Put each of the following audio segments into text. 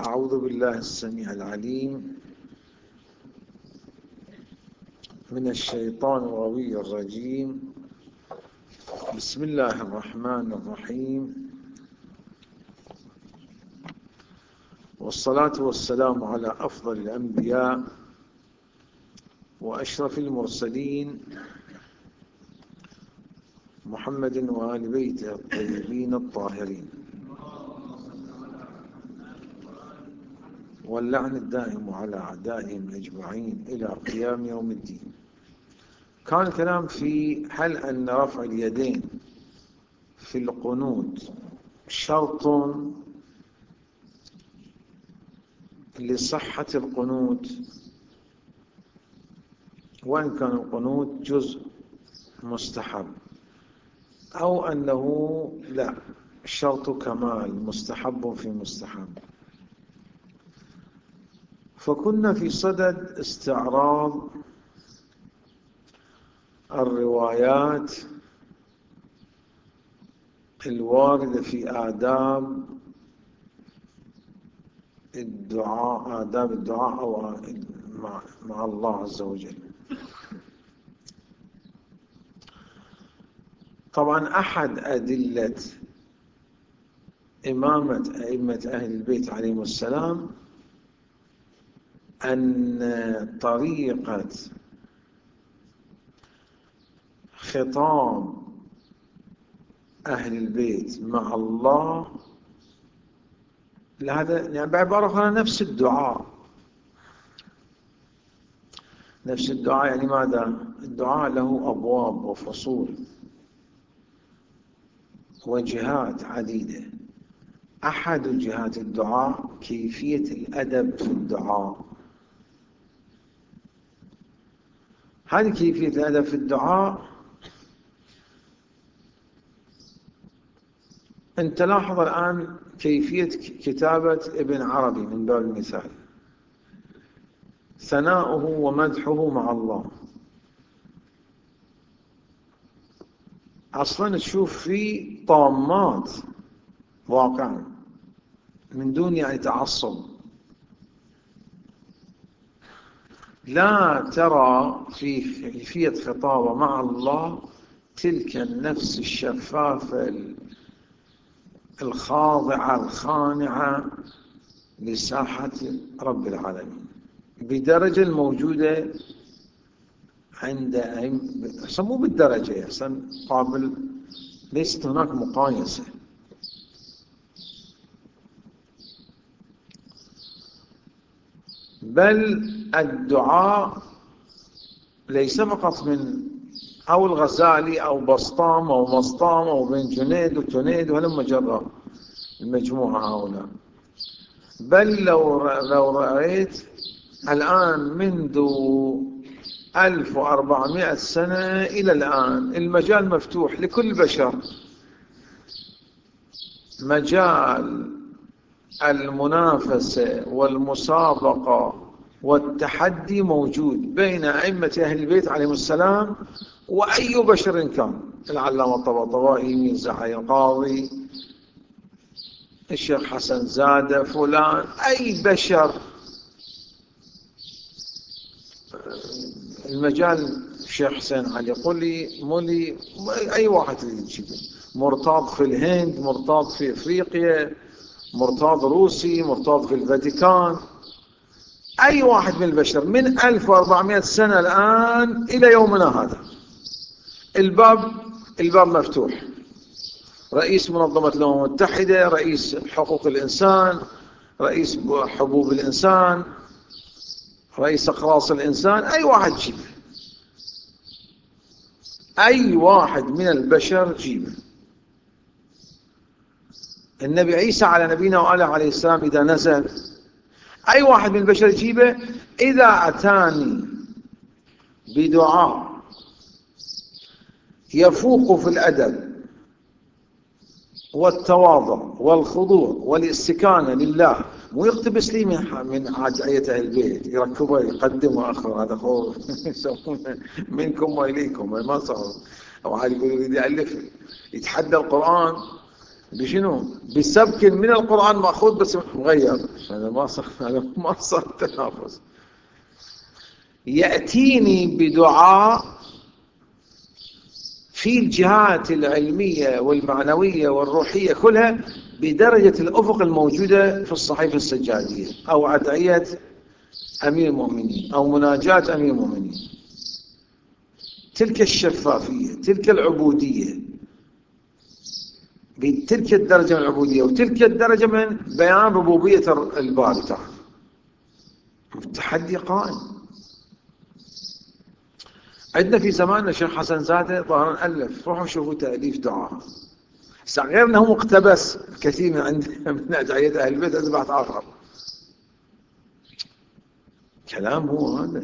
أعوذ بالله السميع العليم من الشيطان الغوي الرجيم. بسم الله الرحمن الرحيم، والصلاة والسلام على أفضل الأنبياء وأشرف المرسلين محمد وآل بيته الطيبين الطاهرين، واللعن الدائم على أعدائهم أجمعين إلى قيام يوم الدين. كان الكلام في هل أن رفع اليدين في القنوت شرط لصحة القنوت، وإن كان القنوت جزء مستحب، أو أنه لا، شرط كمال، مستحب في مستحب. فكنا في صدد استعراض الروايات الواردة في آداب الدعاء أو مع الله عز وجل. طبعا أحد أدلة إمامة أئمة أهل البيت عليهم السلام أن طريقة خطاب أهل البيت مع الله لهذا يعني بعبارة أخرى نفس الدعاء. يعني ماذا؟ الدعاء له أبواب وفصول وجهات عديدة. أحد جهات الدعاء كيفية الأدب في الدعاء. هذه كيفية الأدب في الدعاء أن تلاحظ الآن كيفية كتابة ابن عربي من باب المثال، ثناؤه ومدحه مع الله. أصلا تشوف فيه طامات واقعا من دون يعني تعصب. لا ترى في كيفية خطابه مع الله تلك النفس الشفافة الخاضعة الخانعة لساحة رب العالمين بدرجة الموجودة عند مو بالدرجة أحسن قابل، ليست هناك مقايسة. بل الدعاء ليس فقط من أو الغزالي أو بسطام أو مسطام أو بن جنيد وتنيد ولما جرى المجموعة هؤلاء، بل لو رأيت الآن منذ 1400 سنة إلى الآن المجال مفتوح لكل بشر، مجال المنافسة والمسابقة والتحدي موجود بين أئمة أهل البيت عليهم السلام وأي بشر كان، العلامة الطباطبائي، ميرزا علي القاضي، الشيخ حسن زادة، فلان، أي بشر. المجال الشيخ حسين علي قولي مولي، أي واحد يجيبه، مرتاض في الهند، مرتاض في إفريقيا، مرتاض روسي، مرتاض في الفاتيكان، أي واحد من البشر من 1400 سنة الآن إلى يومنا هذا الباب مفتوح. رئيس منظمة الأمم المتحدة، رئيس حقوق الإنسان، رئيس حبوب الإنسان، رئيس أقراص الإنسان، أي واحد جيبه، أي واحد من البشر جيبه. النبي عيسى على نبينا وآله عليه السلام إذا نزل، أي واحد من البشر جيبه. إذا أتاني بدعاء يفوق في الأدب والتواضع والخضوع والاستكانة لله، مو يقتبس لي من عادية البيت يركبه يقدم وآخر، هذا خوف يسمونه منكم وإليكم ما صار. أو عاد يقول يريد يألف يتحدى القرآن بشنو؟ بسبك من القرآن مأخوذ بس مغير. هذا ما صار تنافس. يأتيني بدعاء في الجهات العلمية والمعنوية والروحية كلها بدرجة الأفق الموجودة في الصحيفة السجادية، أو أدعية أمير المؤمنين، أو مناجاة أمير المؤمنين. تلك الشفافية، تلك العبودية، بتلك الدرجة من العبودية وتلك الدرجة من بيان ربوبية الباري تعالى. التحدي قائم. عندنا في زماننا الشيخ حسن زاده ظاهرا ألف، روحوا شوفوا تأليف دعاء. غير أنه مقتبس كثير من عندنا من أدعية أهل البيت أذبحت آخر. كلام هو هذا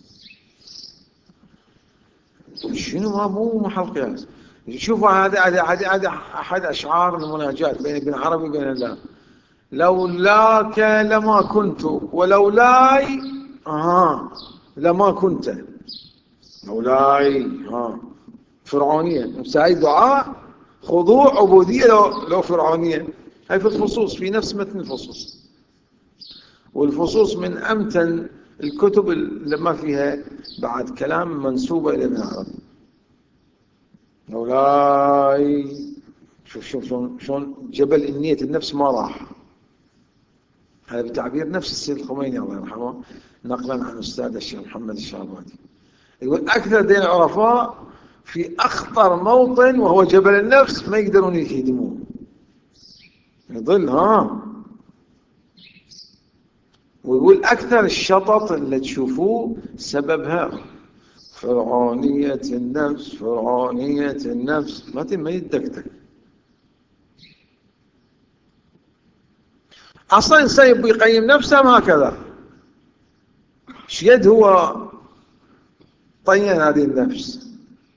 شنو؟ ما مو محل قياس. شوفوا هذا أحد أشعار المناجاة بين ابن عربي وبين الله. لولاك لما كنت ولولاي لما كنت. لولاي فرعونية. هاي دعاء خضوع عبودية لو فرعونية. هاي في الفصوص، في نفس متن الفصوص. والفصوص من أمتن الكتب اللي ما فيها بعد كلام منسوبة إلى ابن عربي. مولاي شوف شلون جبل النية النفس ما راح. هذا بتعبير نفس السيد الخميني الله يرحمه نقلا عن أستاذ الشيخ محمد الشعباني. يقول أكثر دين العرفاء في أخطر موطن وهو جبل النفس ما يقدرون يهدموه. يظل ويقول أكثر الشطط اللي تشوفوه سببها فرعونية النفس. فرعونية النفس ما يدكتك. أصلا إنسان يبي يقيم نفسه ما هكذا. شيد هو طين هذه النفس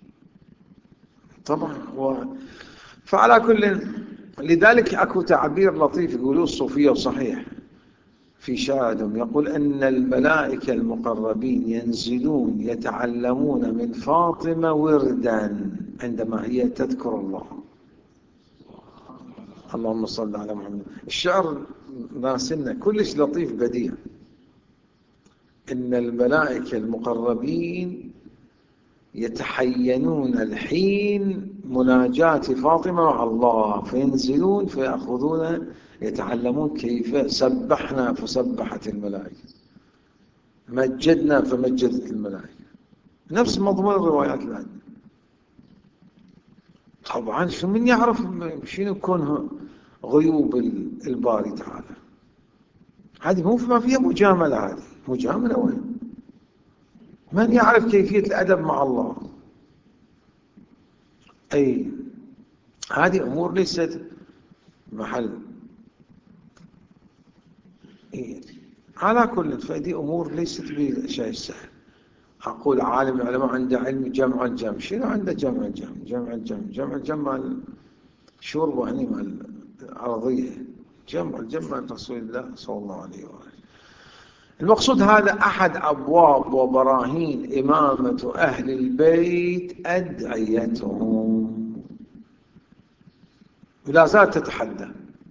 طبعا فعلى كل. لذلك أكو تعبير لطيف يقولوه الصوفية وصحيح في شاهدهم، يقول أن الملائكة المقربين ينزلون يتعلمون من فاطمة وردا عندما هي تذكر الله. اللهم صل على محمد. الشعر ناسلنا كلش لطيف بديع. إن الملائكة المقربين يتحينون الحين مناجاة فاطمة مع الله، فينزلون فيأخذون يتعلمون كيف سبحنا فسبحت الملائكة، مجدنا فمجدت الملائكة. نفس مضمون الروايات اللي عندنا. طبعا شو من يعرف شنو كونه غيوب الباري تعالى. هذه مو ما فيها مجاملة. هذه مجاملة وين؟ من يعرف كيفية الأدب مع الله؟ أي هذه أمور ليست محل. على كل فهذه أمور ليست بشيء سهل. أقول عالم العلماء عنده علم جمع الجمع. شنو عنده جمع الجمع؟ جمع الجمع شرب يعني مع العرضية. جمع الجمع رسول الله صلى الله عليه وآله. المقصود هذا أحد أبواب وبراهين إمامة أهل البيت أدعيتهم، ولا زالت تتحدى.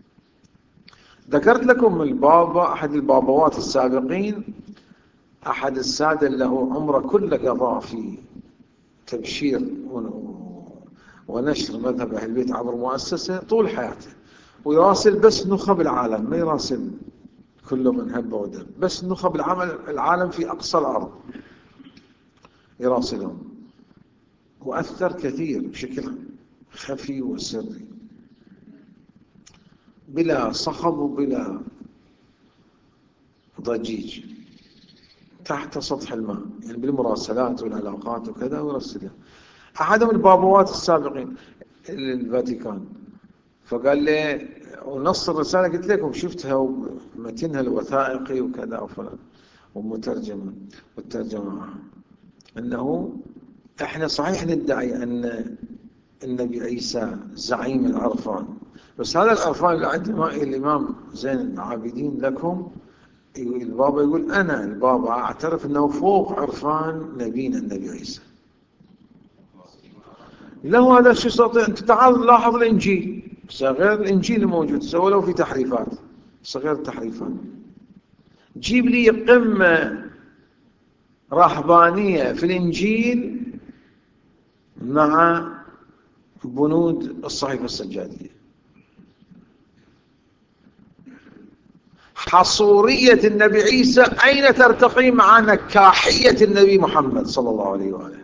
ذكرت لكم البابا أحد البابوات السابقين، أحد السادة له عمره كله قضاء في تبشير ونشر مذهب أهل البيت عبر مؤسسة طول حياته، ويراسل بس نخب العالم، ما يراسل كله من هب ودب، بس نخب العالم في أقصى الأرض يراسلهم. وأثر كثير بشكل خفي وسري بلا صخب وبلا ضجيج، تحت سطح الماء، يعني بالمراسلات والعلاقات وكذا ويرسلها. أحدهم البابوات السابقين الفاتيكان، فقال لي ونص الرسالة قلت لكم شفتها ومتنها الوثائقي وكذا وفلان ومترجمة والترجمة أنه إحنا صحيح ندعي أن النبي عيسى زعيم العرفان، بس هذا العرفان اللي عند الإمام زين العابدين لكم، البابا يقول أنا البابا أعترف أنه فوق عرفان نبينا النبي عيسى. له هذا الشيء يستطيع. أنت تعال لاحظ الإنجيل، غير الإنجيل الموجود، سووا له في تحريفات، غير التحريفات. جيب لي قمة رهبانية في الإنجيل مع بنود الصحيفة السجادية. حصورية النبي عيسى أين ترتقي مع نكاحية النبي محمد صلى الله عليه وآله؟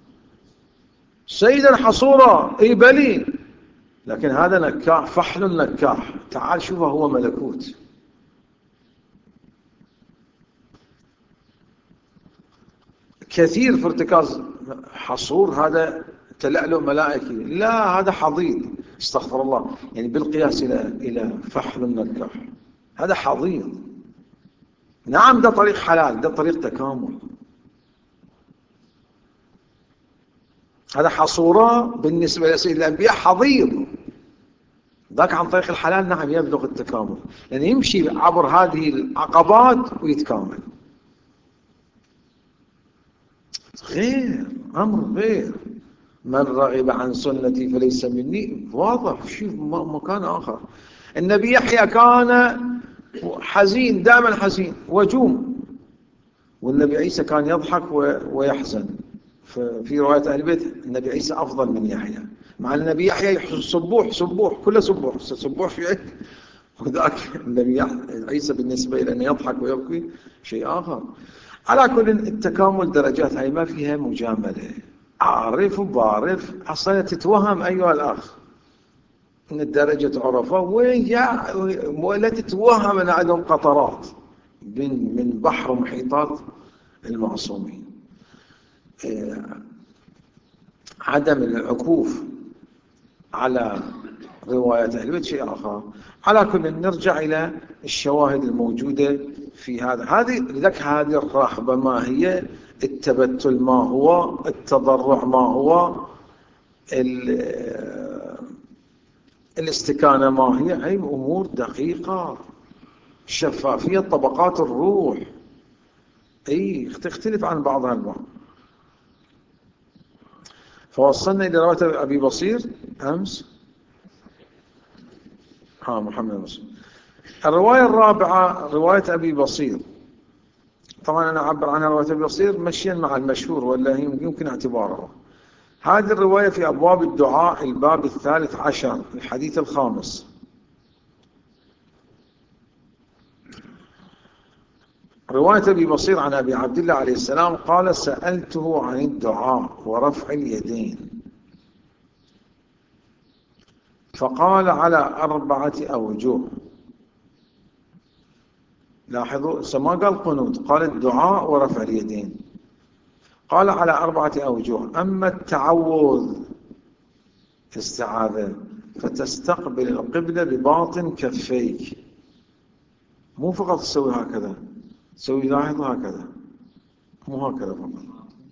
سيدا حصورا، اي بلي، لكن هذا نكاح، فحل نكاح. تعال شوفه، هو ملكوت. كثير في ارتكاز حصور، هذا تلألؤ ملائكي، لا هذا حضيض، استغفر الله، يعني بالقياس إلى فحل النكاح، هذا حضيض. نعم ده طريق حلال، ده طريق تكامل. هذا حصورة بالنسبة لسيد الأنبياء حضيض، ذاك عن طريق الحلال نعم يبلغ التكامل، لأن يعني يمشي عبر هذه العقبات ويتكامل. غير أمر غير، من رغب عن سنتي فليس مني، واضح. شوف مكان آخر. النبي يحيى كان حزين، دائما حزين وجوم، والنبي عيسى كان يضحك ويحزن. في رواية أهل البيت النبي عيسى أفضل من يحيى، مع النبي يحيى سبوح كله سبوح في عيد، وذاك النبي عيسى بالنسبة إلى أنه يضحك ويبكي شيء آخر. على كل التكامل درجات، هاي ما فيها مجاملة. عارف وبعرف، أصلا تتوهم أيها الأخ إن الدرجة عرفة ولا تتوهم أن عندهم قطرات من بحر محيطات المعصومين. عدم العكوف على روايات أهل البيت شيء آخر. على كل نرجع إلى الشواهد الموجودة في لذلك هذه الرهبة ما هي، التبتل ما هو، التضرع ما هو، الاستكانة ما هي أمور دقيقة. شفافية طبقات الروح تختلف عن بعضها البعض. فوصلنا إلى رواية أبي بصير أمس، محمد بصير. الرواية الرابعة رواية أبي بصير، طبعا أنا أعبر عنها رواية أبي بصير مشيا مع المشهور، ولا يمكن اعتباره. هذه الرواية في أبواب الدعاء، الباب 13، الحديث 5. رواية أبي بصير عن أبي عبد الله عليه السلام قال: سألته عن الدعاء ورفع اليدين فقال: على 4 أوجه. لاحظوا، ما قال قنوت، قال الدعاء ورفع اليدين، قال على 4 أوجه. أما التعوذ، استعاذة، فتستقبل القبلة بباطن كفيك، مو فقط تسوي هكذا، تسوي لاحظ هكذا، مو هكذا فقط،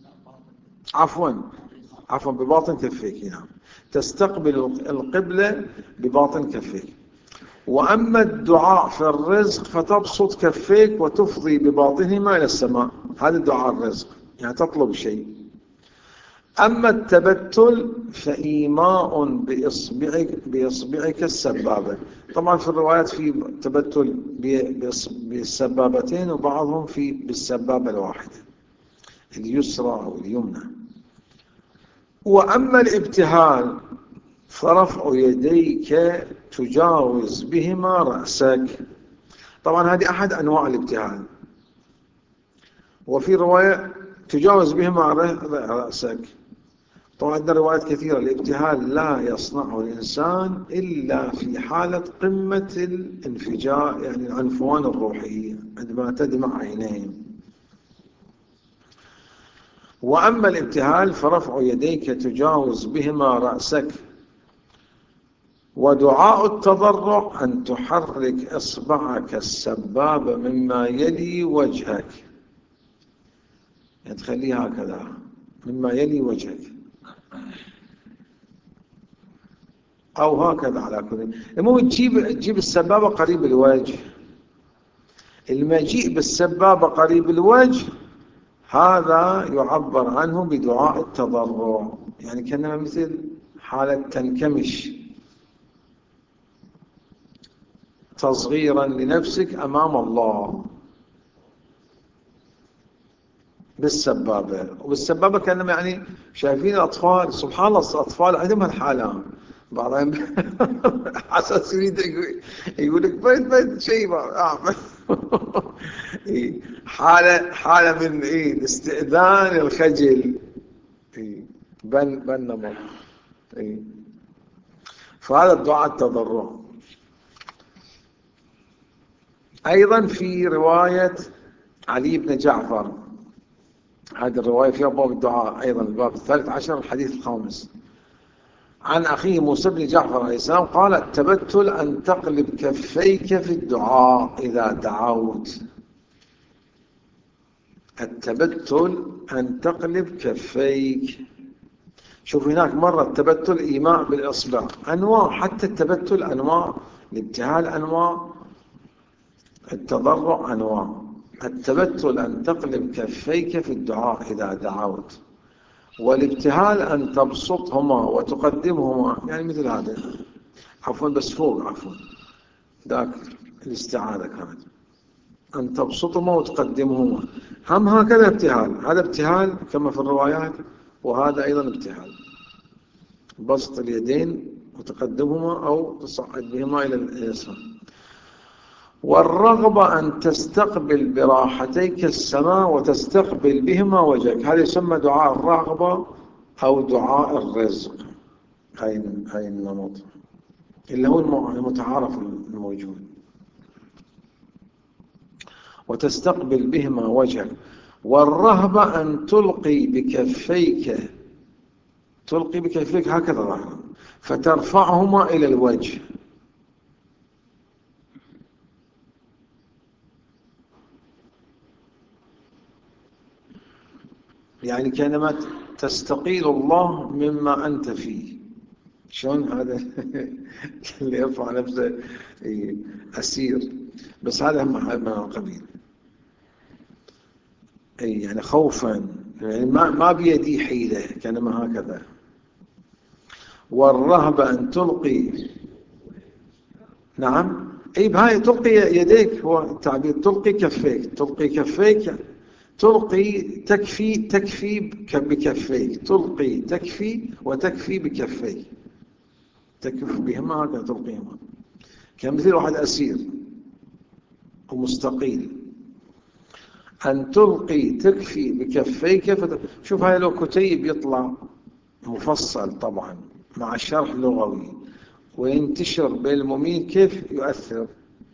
عفوا بباطن كفيك. نعم، تستقبل القبلة بباطن كفيك. وأما الدعاء في الرزق فتبسط كفيك وتفضي بباطنهما إلى السماء، هذا الدعاء الرزق، يعني تطلب شيء. أما التبتل فإيماء بإصبعك السبابة. طبعا في الروايات في تبتل بالسبابتين، وبعضهم بالسبابة الواحدة، اليسرى أو اليمنى. وأما الابتهال فرفع يديك تجاوز بهما رأسك. طبعا هذه أحد أنواع الابتهال، وفي رواية تجاوز بهما رأسك. طبعا عندنا روايات كثيرة. الابتهال لا يصنعه الإنسان إلا في حالة قمة الانفجار، يعني العنفوان الروحي، عندما تدمع عينين. وأما الابتهال فرفع يديك تجاوز بهما رأسك. ودعاء التضرع أن تحرك إصبعك السبابة مما يلي وجهك، يعني تخليها هكذا مما يلي وجهك، أو هكذا. على كل المهم تجيب السبابة قريب الوجه. المجيء بالسبابة قريب الوجه هذا يعبر عنه بدعاء التضرع، يعني كأنما مثل حالة تنكمش تصغيرا لنفسك أمام الله بالسبابة. وبالسبابة كانوا يعني شايفين الأطفال، سبحان الله الأطفال عندهم هالحالة، بعضهم حساس يريد يقول لك بيت شيء أعمل حالة من الاستئذان الخجل بن نمط. فهذا الدعاء التضرع. أيضا في رواية علي بن جعفر، هذه الرواية فيها باب الدعاء أيضا، الباب 13 الحديث 5، عن أخيه موسى بن جعفر عليه السلام قال: التبتل أن تقلب كفيك في الدعاء إذا دعوت. التبتل أن تقلب كفيك. شوف هناك مرة التبتل إيماء بالإصبع، أنواع، حتى التبتل أنواع، الابتهال أنواع، التضرع أنواع. التبتل أن تقلب كفيك في الدعاء إذا دعوت، والابتهال أن تبسطهما وتقدمهما، يعني مثل هذا، عفوا بس فوق، عفوا ذاك الاستعاذة كانت أن تبسطهما وتقدمهما، هم هكذا ابتهال، هذا ابتهال كما في الروايات، وهذا أيضا ابتهال، بسط اليدين وتقدمهما أو تصعد بهما إلى اليسار. والرغبة أن تستقبل براحتيك السماء وتستقبل بهما وجهك، هذا يسمى دعاء الرغبة أو دعاء الرزق. هاي النمط اللي هو المتعارف الموجود. وتستقبل بهما وجهك. والرهبة أن تلقي بكفيك هكذا ظهرا فترفعهما إلى الوجه، يعني كأنما تستقيل الله مما أنت فيه. شلون هذا اللي يرفع نفسه أسير، بس هذا من القبيل، يعني خوفا، يعني ما بيدي حيلة، كأنما هكذا. والرهبة أن تلقي، نعم، بهاي تلقي يديك، هو التعبير تلقي كفيك، تلقي تكفي بكفيك، تلقي تكفي وتكفي بكفيك، تكف بهما هكذا تلقيهما، كمثل واحد أسير ومستقيل. أن تلقي تكفي بكفيك شوف هاي لو كتيب يطلع مفصل طبعا مع الشرح اللغوي وينتشر بين المؤمنين، كيف يؤثر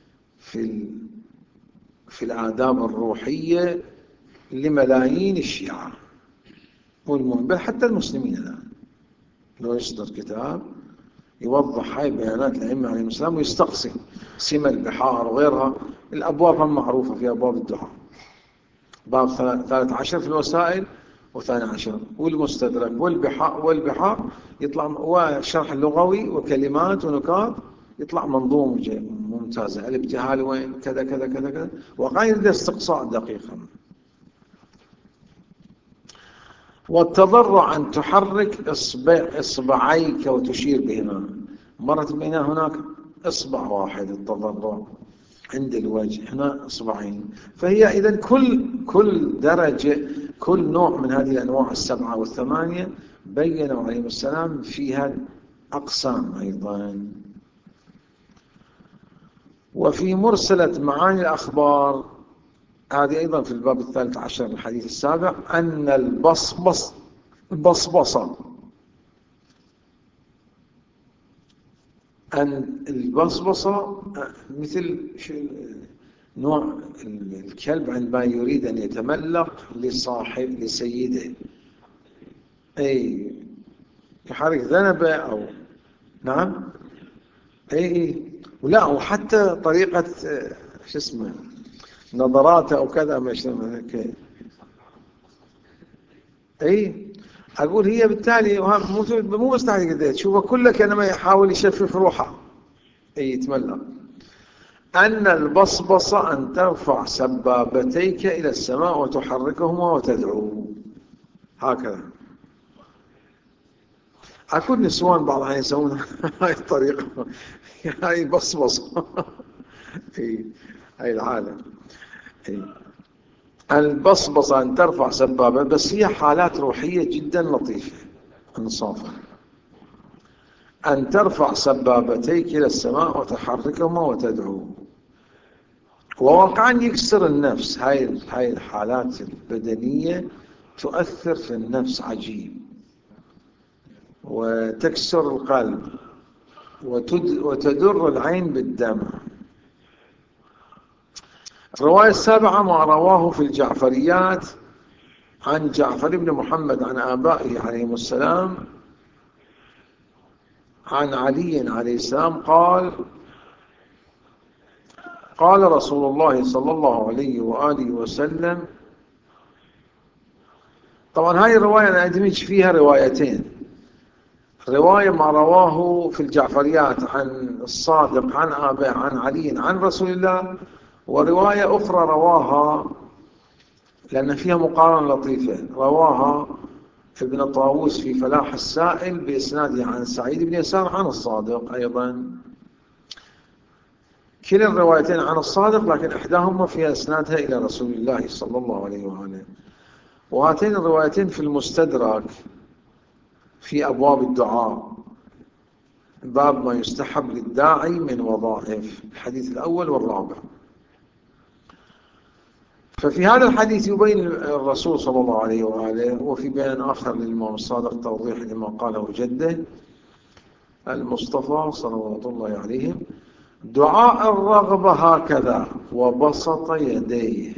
في الآداب الروحية لملايين الشيعة والمؤمنين، بل حتى المسلمين الآن. لو يصدر كتاب يوضح هاي بيانات الأئمة عليهم السلام ويستقصي سمى البحار وغيرها، الأبواب المعروفة في أبواب الدعاء، باب 13 في الوسائل و12 والمستدرك والبحار يطلع، والشرح اللغوي وكلمات ونكات، يطلع منظوم ممتازة. الابتهال وين كذا كذا كذا كذا، وغير استقصاء دقيقا. والتضرع أن تحرك إصبعيك وتشير بهما، مرت بيننا هناك إصبع واحد التضرع عند الوجه، هنا إصبعين. فهي إذن كل درجة، كل نوع من هذه الأنواع 7 و8 بيّنوا عليهم السلام فيها أقسام أيضا. وفي مرسلة معاني الأخبار، هذه أيضا في الباب 13 الحديث السابع، أن البصبصة مثل نوع الكلب عندما يريد أن يتملق لسيده، يحرك ذنبه أو نعم، ولا وحتى طريقة شو اسمه نظراته أو كذا، ما يسمى أقول هي بالتالي مو مستحيل كده تشوفه كله كأنما يحاول يشفف روحه يتملق. أن البصبصة أن ترفع سبابتيك إلى السماء وتحركهما وتدعو هكذا. أكون نسوان بعض الأحيان يسوون هاي الطريقة، هاي بصبصة هاي العالم. البصبصة أن ترفع سبابة، بس هي حالات روحية جدا لطيفة انصافا. أن ترفع سبابتيك إلى السماء وتحركهما وتدعو، وواقعا يكسر النفس. هاي الحالات البدنية تؤثر في النفس عجيب، وتكسر القلب، وتدر العين بالدم. الرواية السابعة ما رواه في الجعفريات عن جعفر بن محمد عن آبائه عليهم السلام عن علي عليه السلام قال: قال رسول الله صلى الله عليه وآله وسلم. طبعا هاي الرواية أنا أدمج فيها روايتين: رواية ما رواه في الجعفريات عن الصادق عن آبائه عن علي عن رسول الله، ورواية أخرى رواها، لأن فيها مقارنة لطيفة، رواها ابن طاووس في فلاح السائل بإسناده عن سعيد بن يسار عن الصادق أيضا. كلا الروايتين عن الصادق، لكن إحداهما فيها إسنادها إلى رسول الله صلى الله عليه وآله. وهاتين الروايتين في المستدرك في أبواب الدعاء، باب ما يستحب للداعي من وظائف، الحديث الأول والرابع. ففي هذا الحديث يبين الرسول صلى الله عليه وآله، وفي بيان آخر للإمام الصادق توضيح لما قاله جده المصطفى صلوات الله عليه: دعاء الرغبة هكذا وبسط يديه.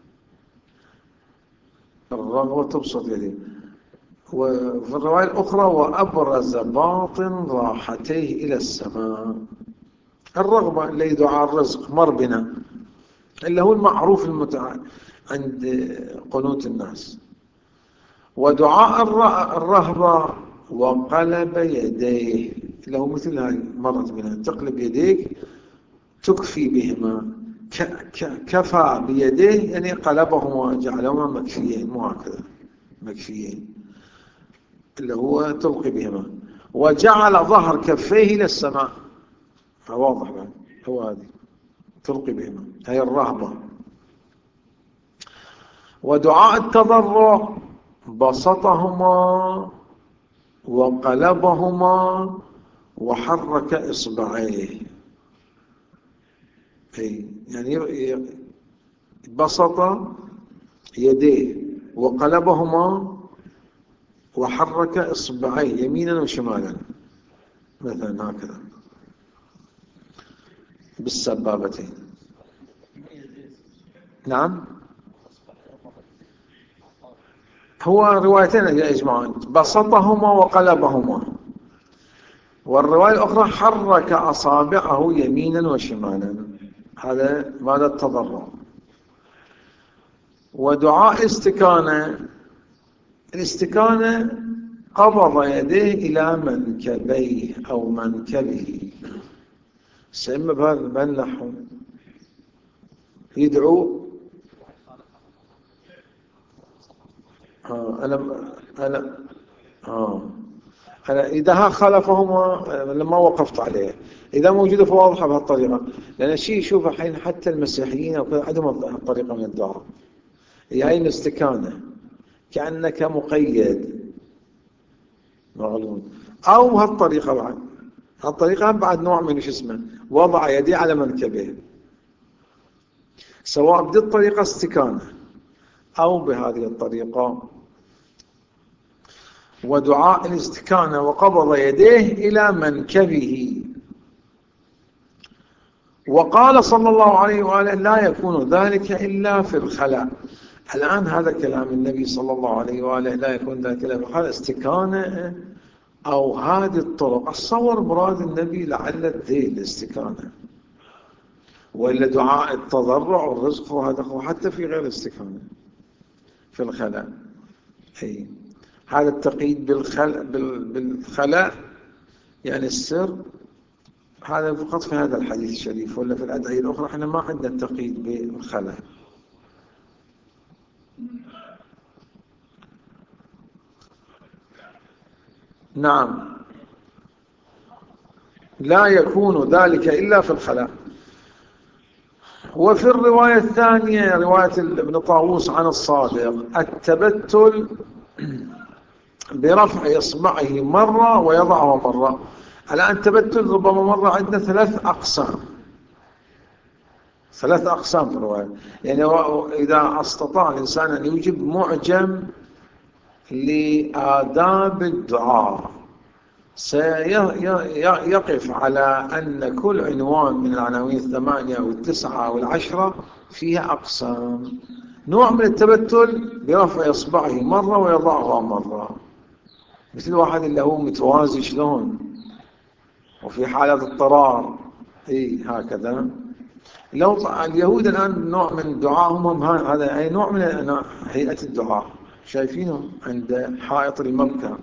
الرغبة تبسط يديه. وفي الرواية الأخرى: وأبرز باطن راحتيه إلى السماء. الرغبة اللي دعاء الرزق مر بنا، اللي هو المعروف عند قنوت الناس. ودعاء الرهبة وقلب يديه، اللي هو مثل هاي مرت بنا، تقلب يديك تكفي بهما. كفى بيديه يعني قلبهما جعلهما مكفيين، مو هكذا مكفيين، اللي هو تلقي بهما. وجعل ظهر كفيه إلى السماء، فواضح بعد هو هذه تلقي بهما، هي الرهبة. ودعاء التضرع بسطهما وقلبهما وحرك إصبعيه. يعني بسط يديه وقلبهما وحرك إصبعيه يمينا وشمالا، مثلا هكذا بالسبابتين. نعم، هو روايتين يا إجماعا: بسطهما وقلبهما، والرواية الأخرى حرك أصابعه يمينا وشمالا. هذا ماذا التضرع. ودعاء استكانة، الاستكانة قبض يديه إلى منكبيه أو منكبه، سيما بهذا المنلح يدعو. أنا إذا خالفهما لما وقفت عليه، إذا موجودة فواضحة بهالطريقة، لأن الشيء يشوف الحين حتى المسيحيين عندهم الطريقة من الدعاء، هي الاستكانة، كأنك مقيد مغلوب. أو هالطريقة بعد، هالطريقة بعد نوع من شو اسمه وضع يديه على منكبه، سواء بدي الطريقة استكانة أو بهذه الطريقة. ودعاء الاستكانة وقبض يديه إلى منكبه. وقال صلى الله عليه وآله: لا يكون ذلك إلا في الخلاء. الآن هذا كلام النبي صلى الله عليه وآله، لا يكون ذلك إلا في الخلاء، استكانة أو هذه الطرق. الصور مراد النبي لعل الذيل الاستكانة، وإلا دعاء التضرع والرزق وهذا حتى في غير الاستكانة في الخلاء. هذا التقييد بالخلاء يعني السر، هذا فقط في هذا الحديث الشريف، ولا في الأدعية الأخرى احنا ما عندنا التقييد بالخلاء. نعم، لا يكون ذلك إلا في الخلاء. وفي الرواية الثانية رواية ابن طاووس عن الصادق التبتل برفع إصبعه مرة ويضعه مرة. الآن التبتل ربما مرة عندنا 3 أقسام، 3 أقسام في الرواية. يعني إذا استطاع الإنسان أن يوجد معجم لآداب الدعاء سيقف على أن كل عنوان من العناوين 8 أو 9 أو 10 فيها أقسام. نوع من التبتل برفع إصبعه مرة ويضعها مرة، مثل واحد اللي هو متوازي شلون، وفي حالة اضطرار هكذا. لو اليهود الآن نوع من دعائهم هذا أي نوع من هيئة الدعاء، شايفينهم عند حائط المبكى.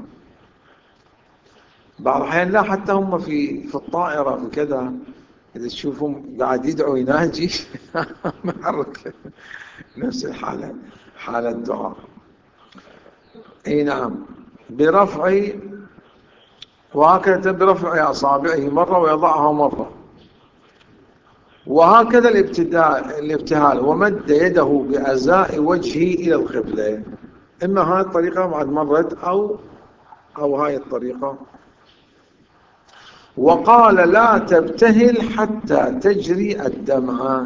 بعض الأحيان لا، حتى هم في الطائرة في كذا إذا تشوفهم قاعد يدعو يناجي محرك نفس الحالة، حالة دعاء. نعم، برفع، وهكذا برفع أصابعه مرة ويضعها مرة، وهكذا الابتهال ومد يده بأزاء وجهه إلى القبلة. إما هاي الطريقة بعد مرت أو هاي الطريقة. وقال لا تبتهل حتى تجري الدمعة،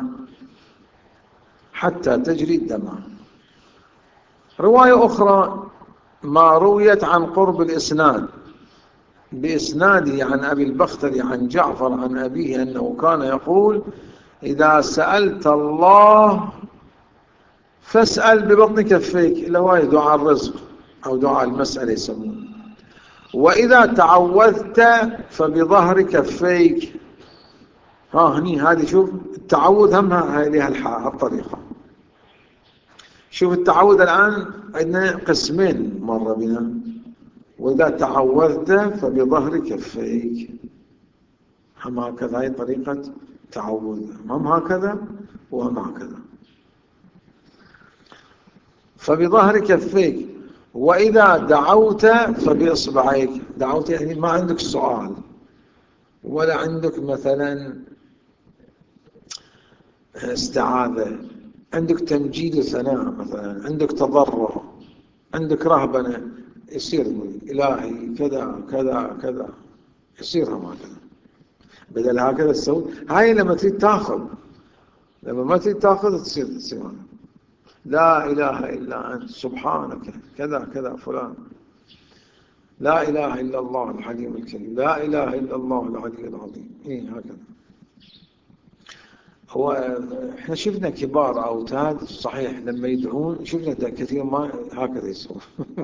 حتى تجري الدمعة. رواية أخرى ما رويت عن قرب الإسناد بإسناده عن أبي البختري عن جعفر عن أبيه أنه كان يقول إذا سألت الله فاسأل ببطن كفيك، اللي هو دعاء الرزق أو دعاء المسألة يسمونه. وإذا تعوذت فبظهر كفيك. هني هذه شوف التعوذ همها هذه الطريقة. شوف التعوذ الآن عندنا قسمين مر بنا. وإذا تعوذت فبظهر كفيك، هم هكذا، هي طريقة تعوذ، هم هكذا وهم هكذا. فبظهر كفيك. وإذا دعوت فبإصبعيك. دعوت يعني ما عندك سؤال ولا عندك مثلا استعاذة، عندك تمجيد وثناء، مثلا عندك تضرع، عندك رهبنة، يصير إلهي كذا كذا كذا، يصير هم هكذا. بدل هكذا تسوي هاي لما تريد تاخذ، لما ما تريد تاخذ تصير لا إله إلا أنت سبحانك كذا كذا فلان، لا إله إلا الله الحليم الكريم، لا إله إلا الله العلي العظيم. هكذا. هو احنا شفنا كبار أوتاد صحيح لما يدعون، شفنا كثير ما هكذا يسوون.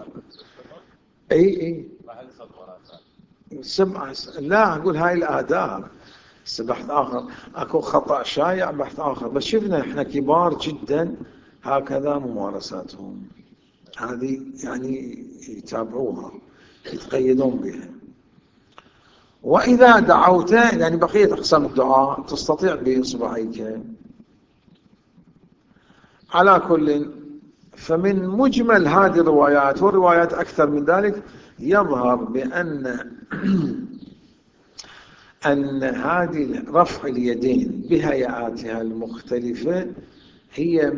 اي لا أقول هاي الآداب. بحث آخر، أكو خطأ شائع بحث آخر، بس شفنا إحنا كبار جدا هكذا ممارساتهم هذه، يعني يتابعوها يتقيدون بها. وإذا دعوت يعني بقية أقسام الدعاء تستطيع بإصبعيك. على كل، فمن مجمل هذه الروايات والروايات أكثر من ذلك يظهر بأن أن هذه رفع اليدين بهيئاتها المختلفة هي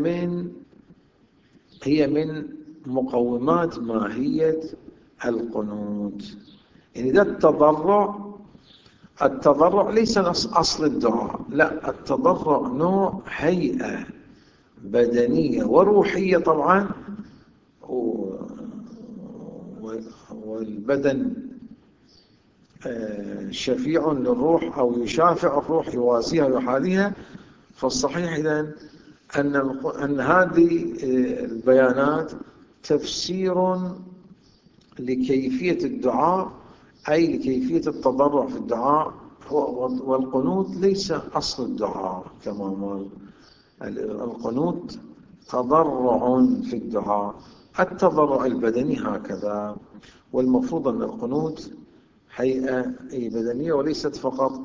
من مقومات ماهية القنوت. يعني ده التضرع ليس أصل الدعاء، لا، التضرع نوع هيئة بدنية وروحية طبعا، والبدن شفيع للروح أو يشافع الروح، يواسيها ويحاذيها. فالصحيح إذن أن هذه البيانات تفسير لكيفية الدعاء، أي لكيفية التضرع في الدعاء. والقنوت ليس أصل الدعاء كما قال، القنوت تضرع في الدعاء، التضرع البدني هكذا. والمفروض أن القنوت هيئة بدنية وليست فقط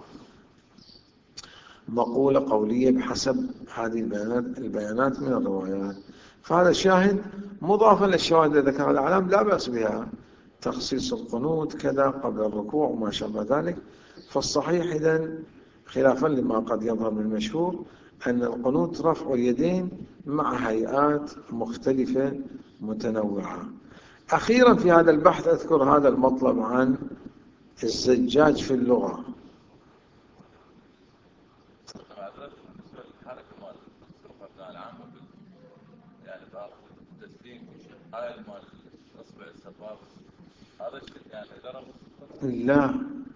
مقولة قولية بحسب هذه البيانات من الروايات. فهذا الشاهد مضافا للشواهد التي ذكرها الأعلام لا بأس بها، تخصيص القنوت كذا قبل الركوع وما شابه ذلك. فالصحيح إذن خلافا لما قد يظهر من المشهور أن القنوت رفع اليدين مع هيئات مختلفة متنوعة. أخيرا في هذا البحث أذكر هذا المطلب عن الزجاج في اللغة. لا،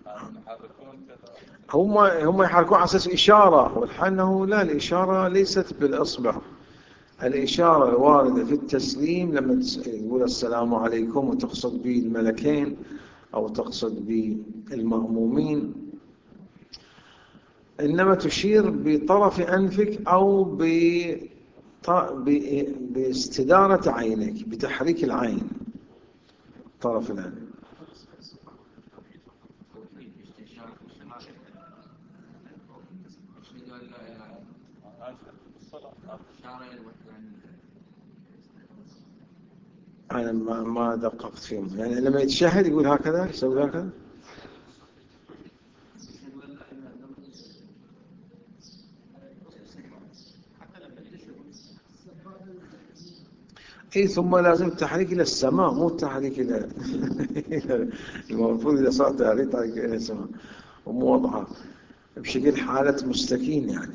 هم يحركون على أساس إشارة، والحال لا، الإشارة ليست بالإصبع. الإشارة الواردة في التسليم لما يقول السلام عليكم وتقصد به الملكين أو تقصد به المأمومين، إنما تشير بطرف أنفك أو باستدارة عينك، بتحريك العين طرف الأنف. أنا ما دققت فيهم، يعني لما يتشهد يقول هكذا، يسوي هكذا. إيه، ثم لازم التحريك إلى السماء، مو التحريك إلى المفروض إذا صار تحريك إلى السماء ومو واضحة بشكل حالة مستكين يعني.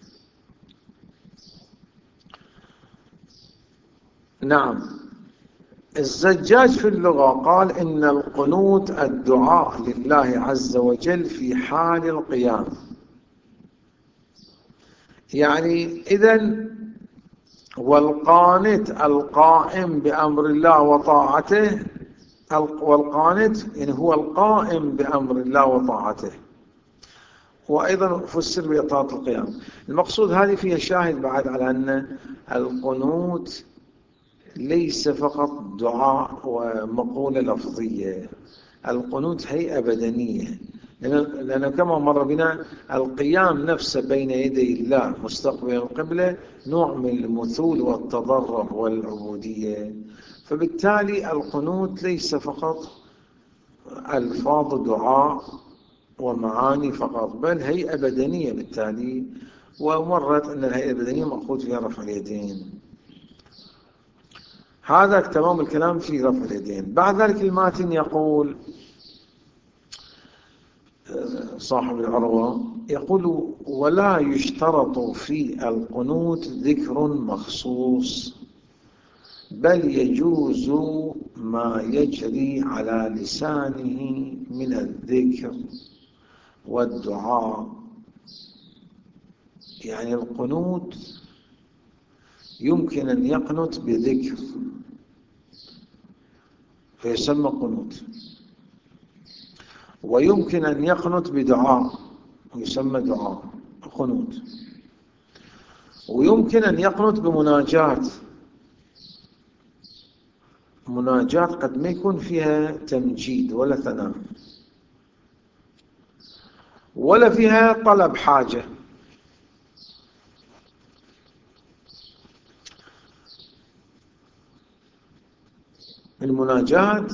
نعم. الزجاج في اللغة قال إن القنوت الدعاء لله عز وجل في حال القيام. يعني إذن والقانت القائم بأمر الله وطاعته، والقانت يعني هو القائم بأمر الله وطاعته، وأيضا فسر بإطاعة القيام. المقصود هذه فيها شاهد بعد على أن القنوت ليس فقط دعاء ومقولة لفظية، القنوت هيئة بدنية، لأنه كما مر بنا القيام نفسه بين يدي الله مستقبل القبلة نوع من المثول والتضرع والعبودية. فبالتالي القنوت ليس فقط ألفاظ دعاء ومعاني فقط، بل هيئة بدنية بالتالي، ومرت أن الهيئة البدنية مأخوذ فيها رفع اليدين. هذا تمام الكلام في رفع اليدين. بعد ذلك الماتن يقول صاحب العروة يقول: ولا يشترط في القنوت ذكر مخصوص، بل يجوز ما يجري على لسانه من الذكر والدعاء. يعني القنوت يمكن أن يقنت بذكر فيسمى قنوت، ويمكن أن يقنت بدعاء ويسمى دعاء قنوت، ويمكن أن يقنت بمناجات. مناجات قد ما يكون فيها تمجيد ولا ثناء ولا فيها طلب حاجة. المناجات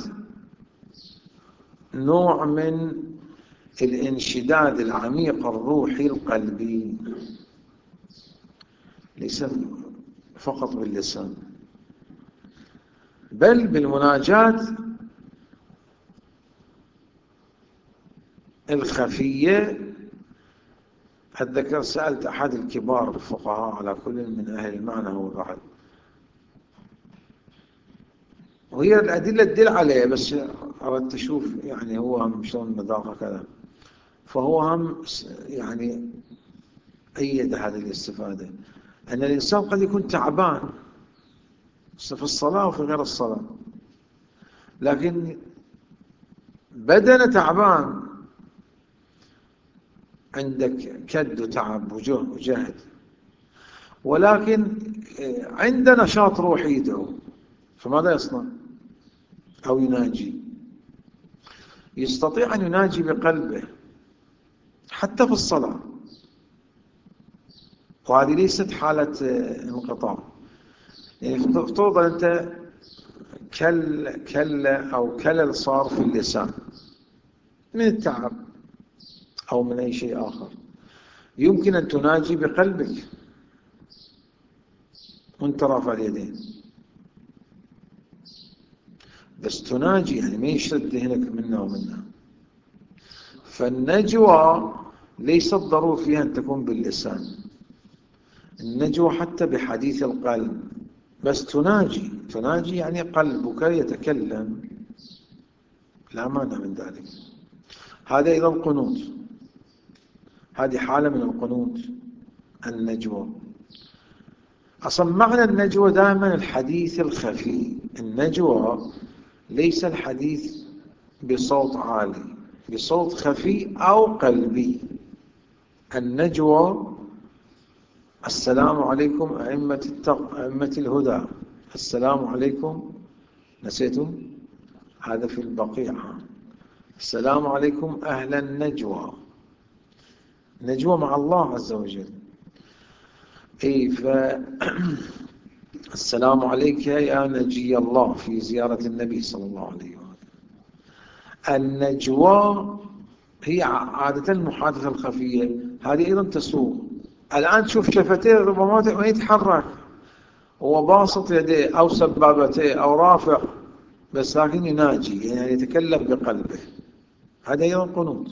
نوع من الانشداد العميق الروحي القلبي، ليس فقط باللسان، بل بالمناجات الخفية. أتذكر سألت أحد الكبار الفقهاء على كل من أهل المعنى هو بعد، وهي الأدلة تدل عليه، بس أردت أشوف يعني هو هم شلون مذاقه كذا، فهو هم يعني أيد هذه الاستفادة، أن الإنسان قد يكون تعبان في الصلاة وفي غير الصلاة، لكن بدنه تعبان، عندك كد وتعب وجهد، ولكن عنده نشاط روحي يدعو، فماذا يصنع؟ أو يناجي، يستطيع أن يناجي بقلبه حتى في الصلاة، وهذه ليست حالة انقطاع. يعني افترض أنت أو كلل صار في اللسان من التعب أو من أي شيء آخر، يمكن أن تناجي بقلبك وانت رافع اليدين، بس تناجي يعني ما يشتد ذهنك منا ومنا. فالنجوى ليس الضروري فيها أن تكون باللسان، النجوى حتى بحديث القلب، بس تناجي يعني قلبك يتكلم، لا مانع من ذلك. هذا إذا القنوت، هذه حالة من القنوت النجوى. أصلا معنى النجوى دائما الحديث الخفي. النجوى ليس الحديث بصوت عالي، بصوت خفي أو قلبي. النجوى السلام عليكم أئمة الهدى، السلام عليكم، نسيتم هذا في البقيع، السلام عليكم أهل النجوى، نجوى مع الله عز وجل. السلام عليك يا نجي الله في زيارة النبي صلى الله عليه وسلم. النجوى هي عادة المحادثة الخفية، هذه أيضا تسوق. الآن تشوف شفتيه ربما ما يتحرك، هو باسط يديه أو سبابتيه أو رافع، بس لكن يناجي يعني يتكلم بقلبه، هذا أيضا قنوت.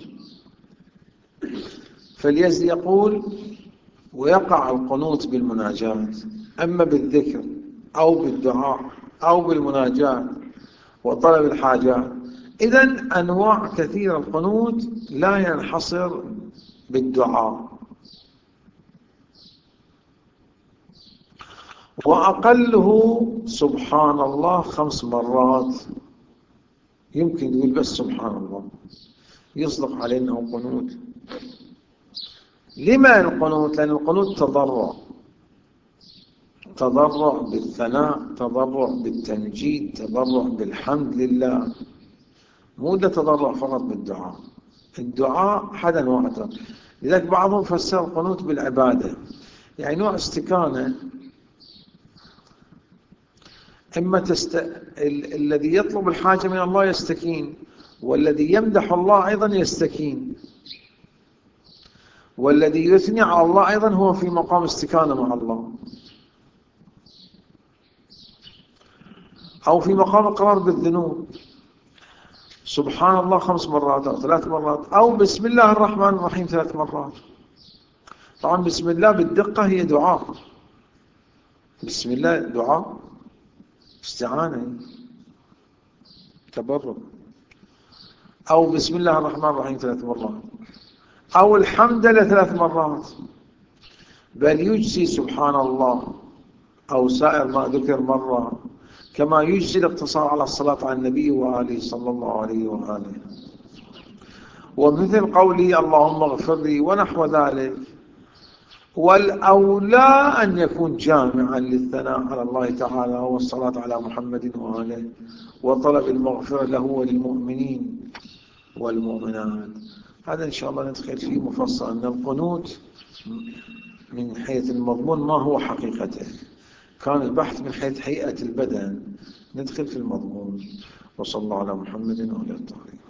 فاليزدي يقول ويقع القنوت بالمناجاة، أما بالذكر أو بالدعاء أو بالمناجاة وطلب الحاجات. إذن أنواع كثيرة القنوت، لا ينحصر بالدعاء. وأقله سبحان الله 5 مرات، يمكن يقول بس سبحان الله، يصدق عليه أنه قنوت. لما القنوت؟ لأن القنوت تضرع بالثناء، تضرع بالتمجيد، تضرع بالحمد لله، مو ده تضرع فقط بالدعاء. الدعاء حدا نوع، لذلك بعضهم فسر القنوت بالعبادة، يعني نوع استكانة. إما الذي يطلب الحاجة من الله يستكين، والذي يمدح الله أيضا يستكين، والذي يثني على الله أيضا هو في مقام استكانة مع الله، أو في مقام إقرار بالذنوب. سبحان الله 5 مرات أو 3 مرات، أو بسم الله الرحمن الرحيم 3 مرات. طبعا بسم الله بالدقة هي دعاء، بسم الله دعاء استعانة تبرك. أو بسم الله الرحمن الرحيم 3 مرات، أو الحمد لله 3 مرات. بل يجزي سبحان الله أو سائر ما ذكر مرة، كما يجزي الاقتصار على الصلاة على النبي وآله صلى الله عليه وآله. ومثل قولي اللهم اغفر لي ونحو ذلك. والأولى أن يكون جامعا للثناء على الله تعالى والصلاة على محمد وآله وطلب المغفرة له وللمؤمنين والمؤمنات. هذا إن شاء الله ندخل فيه مفصل أن القنوت من حيث المضمون ما هو حقيقته، كان البحث من حيث هيئة البدن، ندخل في المضمون. وصلى الله على محمد وآله الطاهرين.